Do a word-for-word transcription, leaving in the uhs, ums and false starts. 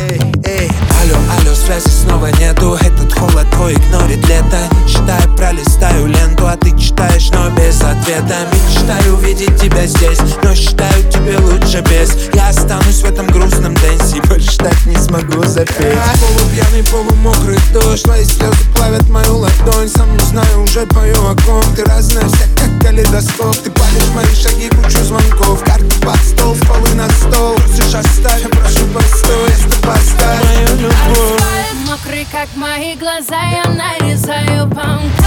Эй, эй, алло, алло, связи снова нету. Этот холод твой игнорит лето. Не читай, пролистаю ленту, а ты читаешь, но без ответа. Мечтаю увидеть тебя здесь, но считаю, тебе лучше без. Я останусь в этом грустном дэнсе, больше так не смогу запеть. Полупьяный, полумокрый дождь, твои слезы плавят мою ладонь. Сам не знаю, уже пою о ком. Ты разная вся, как калейдоскоп. Ты палишь мои шаги, кучу звонков. Карты под стол, в полы на стол. Просишь оставь, я прошу постой, если поставь мою любовь. Мокрый, как мои глаза, я нарезаю по